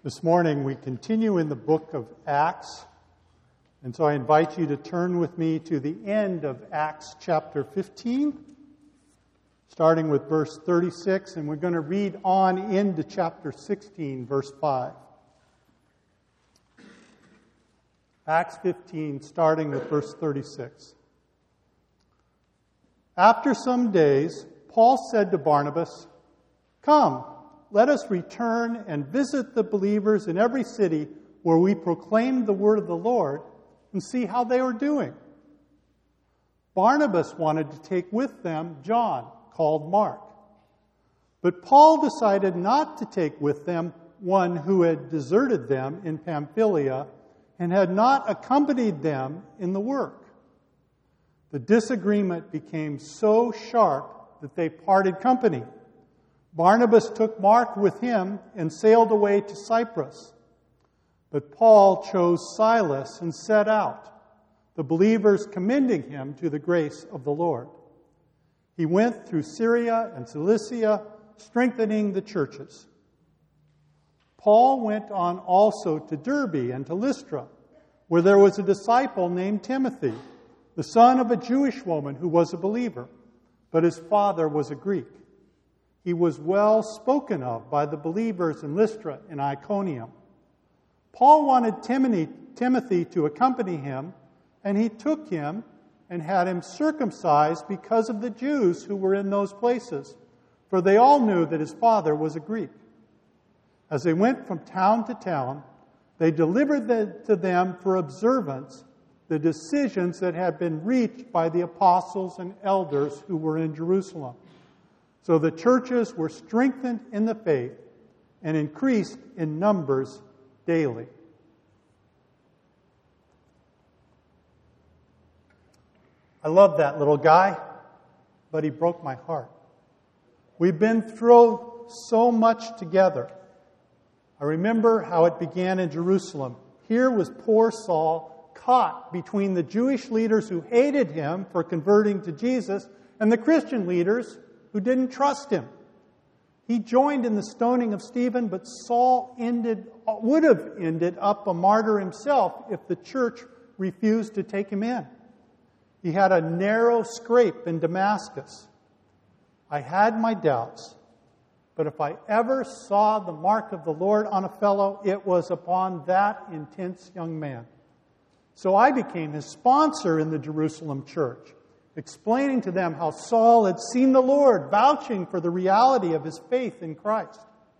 This morning we continue in the book of Acts, and so I invite you to turn with me to the end of Acts chapter 15, starting with verse 36, and we're going to read on into chapter 16, verse 5. Acts 15, starting with verse 36. After some days, Paul said to Barnabas, "Come, let us return and visit the believers in every city where we proclaimed the word of the Lord and see how they were doing." Barnabas wanted to take with them John, called Mark. But Paul decided not to take with them one who had deserted them in Pamphylia and had not accompanied them in the work. The disagreement became so sharp that they parted company. Barnabas took Mark with him and sailed away to Cyprus. But Paul chose Silas and set out, the believers commending him to the grace of the Lord. He went through Syria and Cilicia, strengthening the churches. Paul went on also to Derbe and to Lystra, where there was a disciple named Timothy, the son of a Jewish woman who was a believer, but his father was a Greek. He was well spoken of by the believers in Lystra and Iconium. Paul wanted Timothy to accompany him, and he took him and had him circumcised because of the Jews who were in those places, for they all knew that his father was a Greek. As they went from town to town, they delivered to them for observance the decisions that had been reached by the apostles and elders who were in Jerusalem. So the churches were strengthened in the faith and increased in numbers daily. I love that little guy, but he broke my heart. We've been through so much together. I remember how it began in Jerusalem. Here was poor Saul caught between the Jewish leaders who hated him for converting to Jesus and the Christian leaders who didn't trust him. He joined in the stoning of Stephen, but Saul would have ended up a martyr himself if the church refused to take him in. He had a narrow scrape in Damascus. I had my doubts, but if I ever saw the mark of the Lord on a fellow, it was upon that intense young man. So I became his sponsor in the Jerusalem church, explaining to them how Saul had seen the Lord, vouching for the reality of his faith in Christ.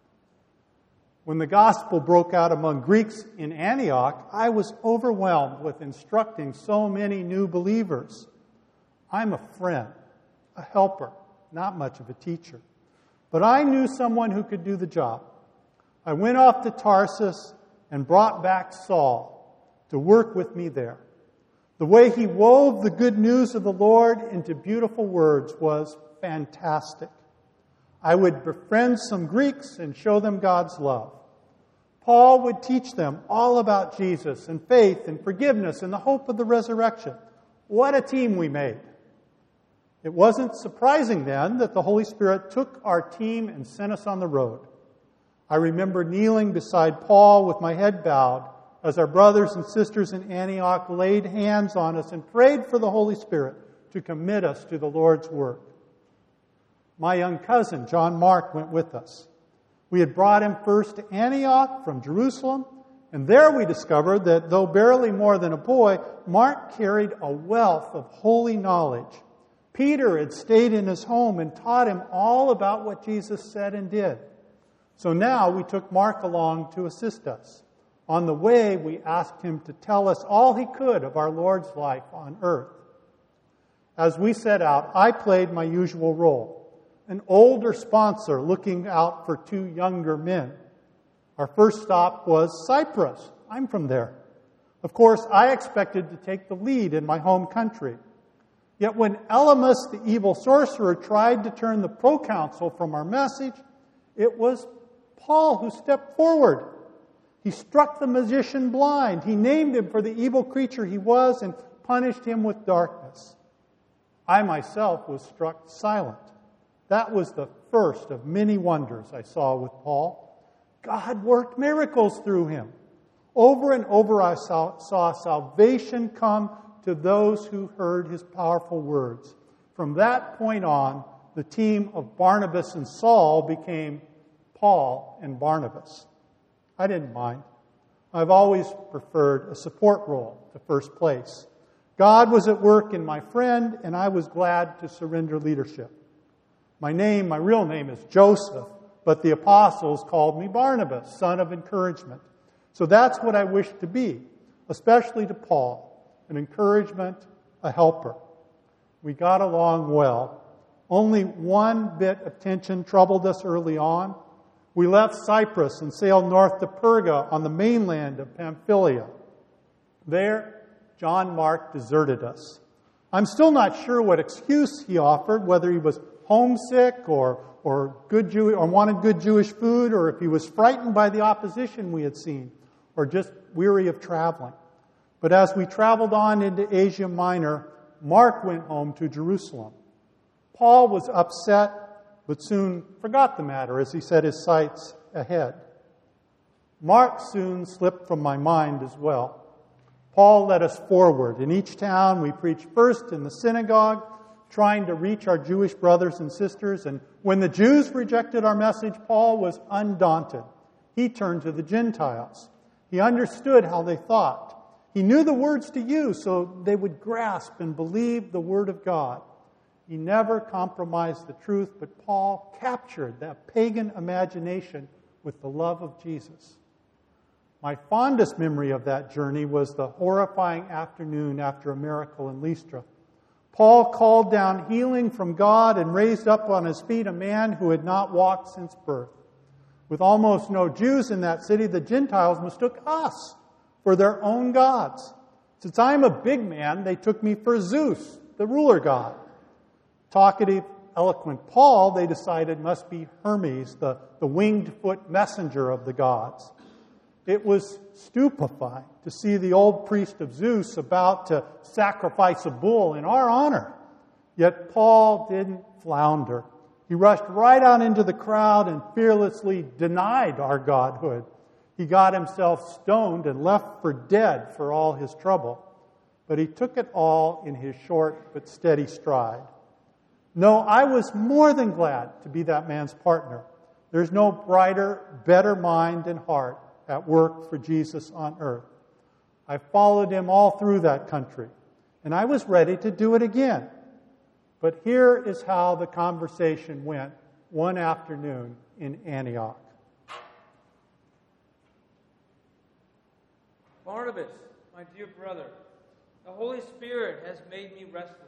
When the gospel broke out among Greeks in Antioch, I was overwhelmed with instructing so many new believers. I'm a friend, a helper, not much of a teacher. But I knew someone who could do the job. I went off to Tarsus and brought back Saul to work with me there. The way he wove the good news of the Lord into beautiful words was fantastic. I would befriend some Greeks and show them God's love. Paul would teach them all about Jesus and faith and forgiveness and the hope of the resurrection. What a team we made. It wasn't surprising then that the Holy Spirit took our team and sent us on the road. I remember kneeling beside Paul with my head bowed as our brothers and sisters in Antioch laid hands on us and prayed for the Holy Spirit to commit us to the Lord's work. My young cousin, John Mark, went with us. We had brought him first to Antioch from Jerusalem, and there we discovered that though barely more than a boy, Mark carried a wealth of holy knowledge. Peter had stayed in his home and taught him all about what Jesus said and did. So now we took Mark along to assist us. On the way, we asked him to tell us all he could of our Lord's life on earth. As we set out, I played my usual role, an older sponsor looking out for two younger men. Our first stop was Cyprus. I'm from there. Of course, I expected to take the lead in my home country. Yet when Elymas, the evil sorcerer, tried to turn the proconsul from our message, it was Paul who stepped forward. He struck the magician blind. He named him for the evil creature he was and punished him with darkness. I myself was struck silent. That was the first of many wonders I saw with Paul. God worked miracles through him. Over and over I saw salvation come to those who heard his powerful words. From that point on, the team of Barnabas and Saul became Paul and Barnabas. I didn't mind. I've always preferred a support role to first place. God was at work in my friend, and I was glad to surrender leadership. My real name is Joseph, but the apostles called me Barnabas, son of encouragement. So that's what I wish to be, especially to Paul, an encouragement, a helper. We got along well. Only one bit of tension troubled us early on. We left Cyprus and sailed north to Perga on the mainland of Pamphylia. There, John Mark deserted us. I'm still not sure what excuse he offered, whether he was homesick or wanted good Jewish food, or if he was frightened by the opposition we had seen, or just weary of traveling. But as we traveled on into Asia Minor, Mark went home to Jerusalem. Paul was upset, but soon forgot the matter as he set his sights ahead. Mark soon slipped from my mind as well. Paul led us forward. In each town, we preached first in the synagogue, trying to reach our Jewish brothers and sisters. And when the Jews rejected our message, Paul was undaunted. He turned to the Gentiles. He understood how they thought. He knew the words to use so they would grasp and believe the Word of God. He never compromised the truth, but Paul captured that pagan imagination with the love of Jesus. My fondest memory of that journey was the horrifying afternoon after a miracle in Lystra. Paul called down healing from God and raised up on his feet a man who had not walked since birth. With almost no Jews in that city, the Gentiles mistook us for their own gods. Since I am a big man, they took me for Zeus, the ruler god. Talkative, eloquent Paul, they decided, must be Hermes, the winged foot messenger of the gods. It was stupefying to see the old priest of Zeus about to sacrifice a bull in our honor. Yet Paul didn't flounder. He rushed right out into the crowd and fearlessly denied our godhood. He got himself stoned and left for dead for all his trouble. But he took it all in his short but steady stride. No, I was more than glad to be that man's partner. There's no brighter, better mind and heart at work for Jesus on earth. I followed him all through that country, and I was ready to do it again. But here is how the conversation went one afternoon in Antioch. Barnabas, my dear brother, the Holy Spirit has made me restless.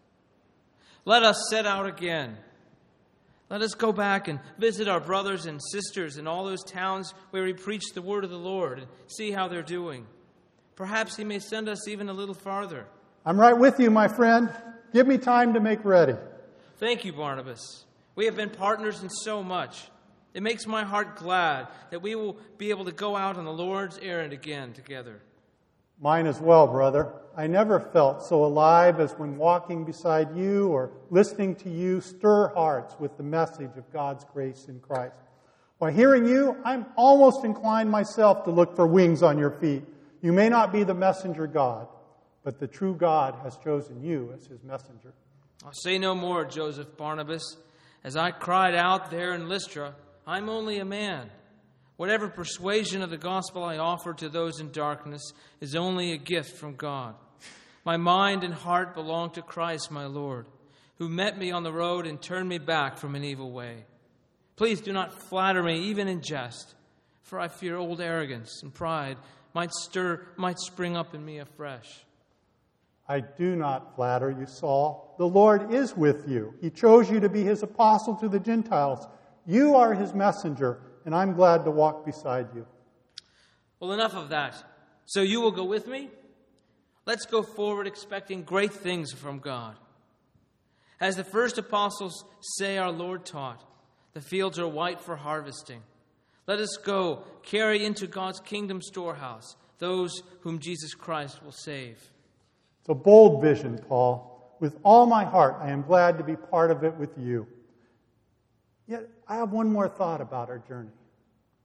Let us set out again. Let us go back and visit our brothers and sisters in all those towns where we preach the word of the Lord and see how they're doing. Perhaps he may send us even a little farther. I'm right with you, my friend. Give me time to make ready. Thank you, Barnabas. We have been partners in so much. It makes my heart glad that we will be able to go out on the Lord's errand again together. Mine as well, brother. I never felt so alive as when walking beside you or listening to you stir hearts with the message of God's grace in Christ. By hearing you, I'm almost inclined myself to look for wings on your feet. You may not be the messenger God, but the true God has chosen you as his messenger. I'll say no more, Joseph Barnabas. As I cried out there in Lystra, I'm only a man. Whatever persuasion of the gospel I offer to those in darkness is only a gift from God. My mind and heart belong to Christ, my Lord, who met me on the road and turned me back from an evil way. Please do not flatter me, even in jest, for I fear old arrogance and pride might spring up in me afresh. I do not flatter you, Saul. The Lord is with you. He chose you to be his apostle to the Gentiles. You are his messenger, and I'm glad to walk beside you. Well, enough of that. So you will go with me? Let's go forward expecting great things from God. As the first apostles say our Lord taught, the fields are white for harvesting. Let us go carry into God's kingdom storehouse those whom Jesus Christ will save. It's a bold vision, Paul. With all my heart, I am glad to be part of it with you. Yet, I have one more thought about our journey.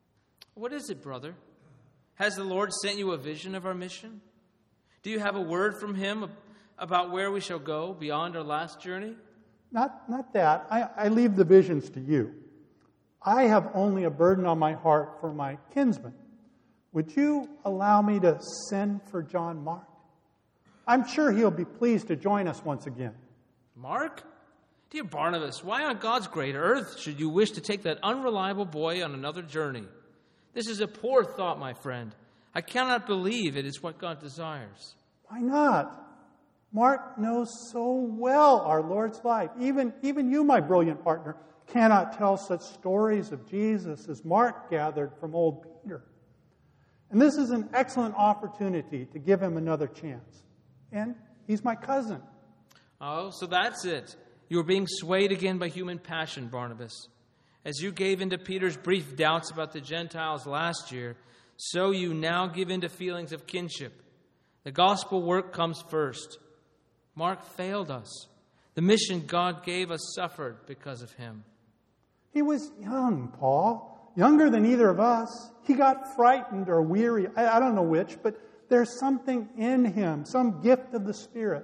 What is it, brother? Has the Lord sent you a vision of our mission? Do you have a word from him about where we shall go beyond our last journey? Not that. I leave the visions to you. I have only a burden on my heart for my kinsman. Would you allow me to send for John Mark? I'm sure he'll be pleased to join us once again. Mark? Dear Barnabas, why on God's great earth should you wish to take that unreliable boy on another journey? This is a poor thought, my friend. I cannot believe it is what God desires. Why not? Mark knows so well our Lord's life. Even you, my brilliant partner, cannot tell such stories of Jesus as Mark gathered from old Peter. And this is an excellent opportunity to give him another chance. And he's my cousin. Oh, so that's it. You are being swayed again by human passion, Barnabas. As you gave in to Peter's brief doubts about the Gentiles last year, so you now give in to feelings of kinship. The gospel work comes first. Mark failed us. The mission God gave us suffered because of him. He was young, Paul. Younger than either of us. He got frightened or weary. I don't know which, but there's something in him, some gift of the Spirit.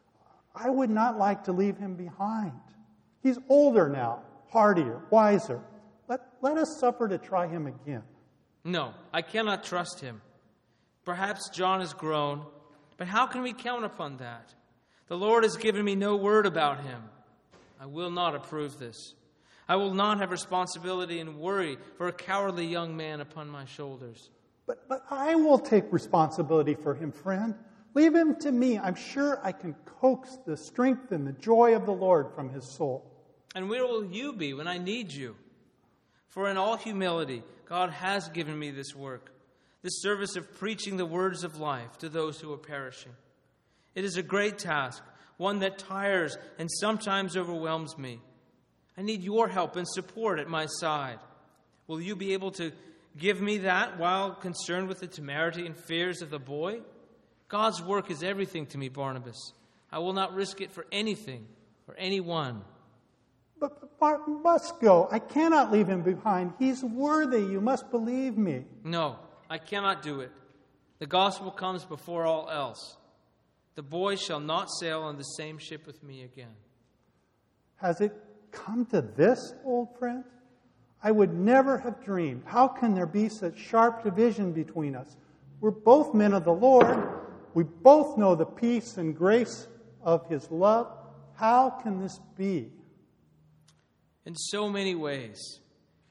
I would not like to leave him behind. He's older now, hardier, wiser. Let us suffer to try him again. No, I cannot trust him. Perhaps John has grown, but how can we count upon that? The Lord has given me no word about him. I will not approve this. I will not have responsibility and worry for a cowardly young man upon my shoulders. But I will take responsibility for him, friend. Leave him to me. I'm sure I can coax the strength and the joy of the Lord from his soul. And where will you be when I need you? For in all humility, God has given me this work, this service of preaching the words of life to those who are perishing. It is a great task, one that tires and sometimes overwhelms me. I need your help and support at my side. Will you be able to give me that while concerned with the temerity and fears of the boy? God's work is everything to me, Barnabas. I will not risk it for anything or anyone. But Mark must go. I cannot leave him behind. He's worthy. You must believe me. No, I cannot do it. The gospel comes before all else. The boy shall not sail on the same ship with me again. Has it come to this, old friend? I would never have dreamed. How can there be such sharp division between us? We're both men of the Lord. We both know the peace and grace of his love. How can this be? In so many ways.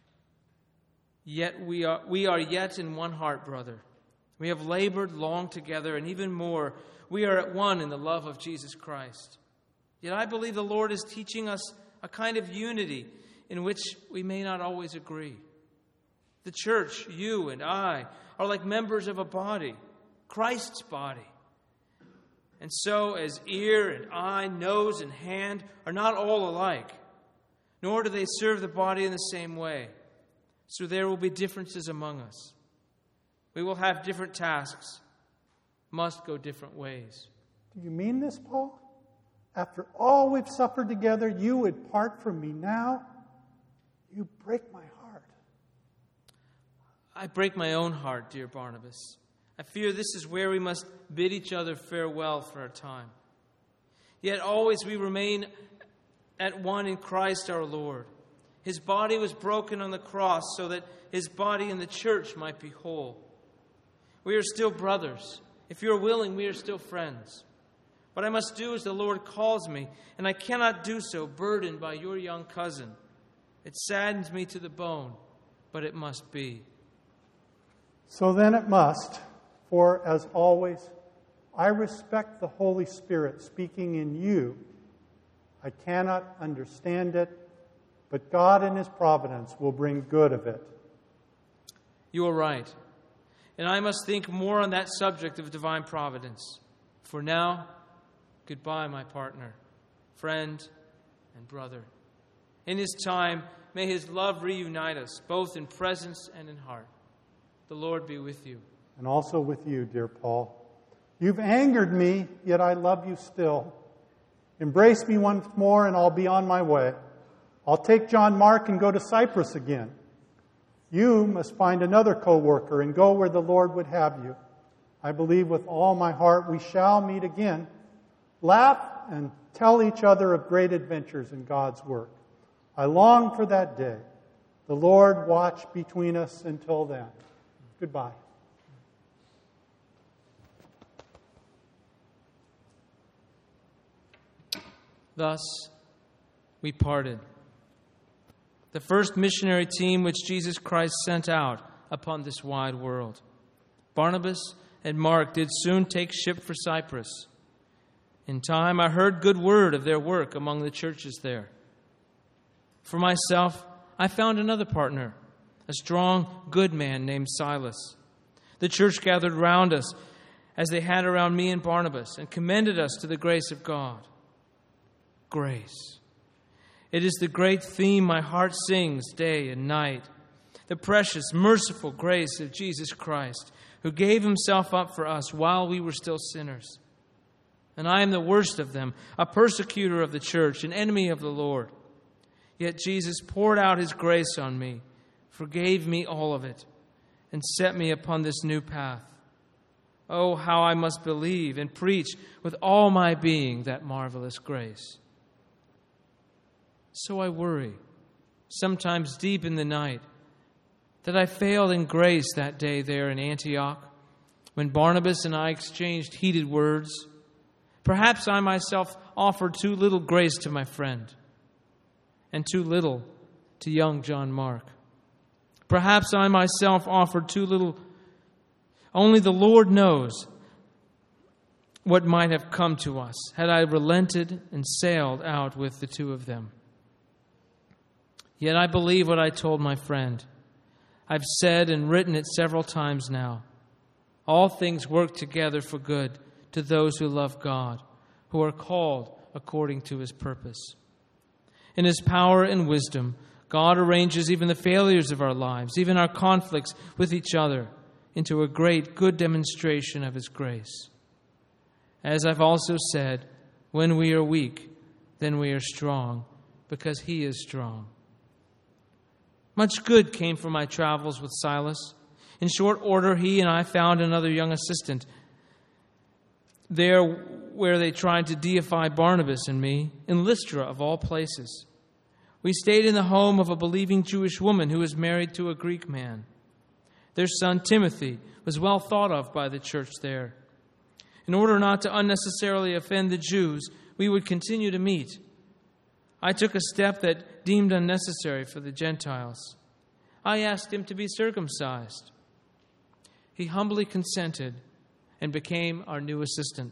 Yet we are yet in one heart, brother. We have labored long together, and even more, we are at one in the love of Jesus Christ. Yet I believe the Lord is teaching us a kind of unity in which we may not always agree. The church, you and I, are like members of a body, Christ's body. And so, as ear and eye, nose and hand are not all alike, nor do they serve the body in the same way. So there will be differences among us. We will have different tasks, must go different ways. Do you mean this, Paul? After all we've suffered together, you would part from me now? You break my heart. I break my own heart, dear Barnabas. I fear this is where we must bid each other farewell for a time. Yet always we remain at one in Christ our Lord. His body was broken on the cross so that his body in the church might be whole. We are still brothers. If you are willing, we are still friends. What I must do as the Lord calls me, and I cannot do so burdened by your young cousin. It saddens me to the bone, but it must be. So then it must, for as always, I respect the Holy Spirit speaking in you. I cannot understand it, but God in his providence will bring good of it. You are right. And I must think more on that subject of divine providence. For now, goodbye, my partner, friend, and brother. In his time, may his love reunite us, both in presence and in heart. The Lord be with you. And also with you, dear Paul. You've angered me, yet I love you still. Embrace me once more, and I'll be on my way. I'll take John Mark and go to Cyprus again. You must find another co-worker and go where the Lord would have you. I believe with all my heart we shall meet again, laugh and tell each other of great adventures in God's work. I long for that day. The Lord watch between us until then. Goodbye. Thus, we parted. The first missionary team which Jesus Christ sent out upon this wide world. Barnabas and Mark did soon take ship for Cyprus. In time, I heard good word of their work among the churches there. For myself, I found another partner, a strong, good man named Silas. The church gathered round us as they had around me and Barnabas and commended us to the grace of God. Grace. It is the great theme my heart sings day and night. The precious, merciful grace of Jesus Christ, who gave himself up for us while we were still sinners. And I am the worst of them, a persecutor of the church, an enemy of the Lord. Yet Jesus poured out his grace on me, forgave me all of it, and set me upon this new path. Oh, how I must believe and preach with all my being that marvelous grace. So I worry, sometimes deep in the night, that I failed in grace that day there in Antioch, when Barnabas and I exchanged heated words. Perhaps I myself offered too little grace to my friend, and too little to young John Mark. Perhaps I myself offered too little. Only the Lord knows what might have come to us had I relented and sailed out with the two of them. Yet I believe what I told my friend. I've said and written it several times now. All things work together for good to those who love God, who are called according to his purpose. In his power and wisdom, God arranges even the failures of our lives, even our conflicts with each other, into a great good demonstration of his grace. As I've also said, when we are weak, then we are strong, because he is strong. Much good came from my travels with Silas. In short order, he and I found another young assistant there where they tried to deify Barnabas and me, in Lystra of all places. We stayed in the home of a believing Jewish woman who was married to a Greek man. Their son Timothy was well thought of by the church there. In order not to unnecessarily offend the Jews, we would continue to meet. I took a step that deemed unnecessary for the Gentiles. I asked him to be circumcised. He humbly consented and became our new assistant.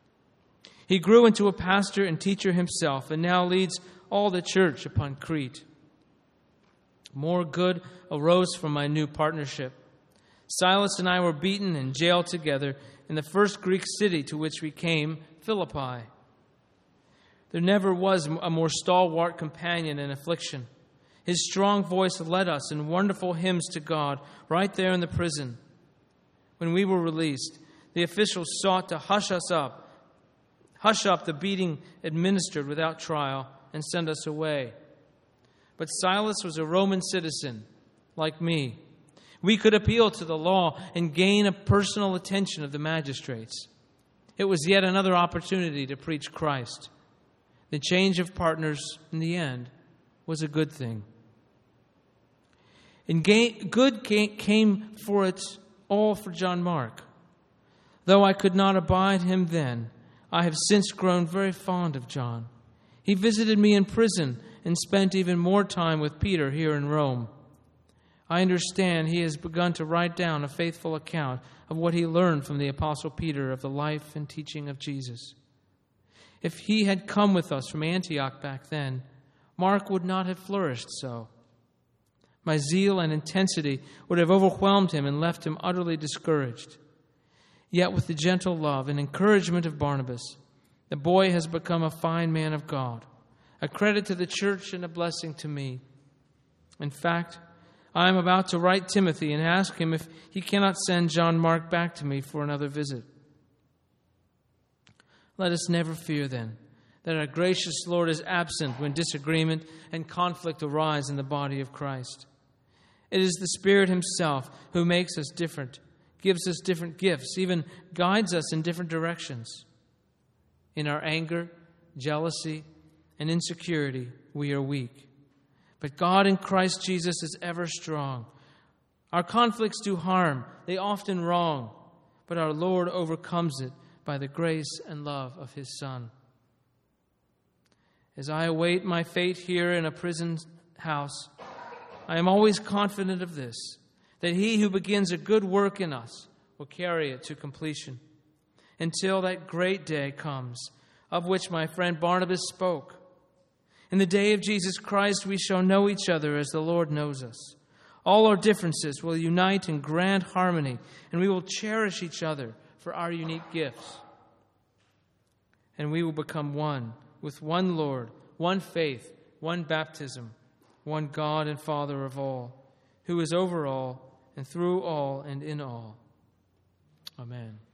He grew into a pastor and teacher himself and now leads all the church upon Crete. More good arose from my new partnership. Silas and I were beaten and jailed together in the first Greek city to which we came, Philippi. There never was a more stalwart companion in affliction. His strong voice led us in wonderful hymns to God right there in the prison. When we were released, the officials sought to hush up the beating administered without trial, and send us away. But Silas was a Roman citizen, like me. We could appeal to the law and gain a personal attention of the magistrates. It was yet another opportunity to preach Christ. The change of partners, in the end, was a good thing. And good came for it all for John Mark. Though I could not abide him then, I have since grown very fond of John. He visited me in prison and spent even more time with Peter here in Rome. I understand he has begun to write down a faithful account of what he learned from the Apostle Peter of the life and teaching of Jesus. If he had come with us from Antioch back then, Mark would not have flourished so. My zeal and intensity would have overwhelmed him and left him utterly discouraged. Yet with the gentle love and encouragement of Barnabas, the boy has become a fine man of God, a credit to the church and a blessing to me. In fact, I am about to write Timothy and ask him if he cannot send John Mark back to me for another visit. Let us never fear, then, that our gracious Lord is absent when disagreement and conflict arise in the body of Christ. It is the Spirit Himself who makes us different, gives us different gifts, even guides us in different directions. In our anger, jealousy, and insecurity, we are weak. But God in Christ Jesus is ever strong. Our conflicts do harm, they often wrong, but our Lord overcomes it by the grace and love of His Son. As I await my fate here in a prison house, I am always confident of this, that He who begins a good work in us will carry it to completion, until that great day comes, of which my friend Barnabas spoke. In the day of Jesus Christ, we shall know each other as the Lord knows us. All our differences will unite in grand harmony, and we will cherish each other for our unique gifts. And we will become one, with one Lord, one faith, one baptism, one God and Father of all, who is over all and through all and in all. Amen.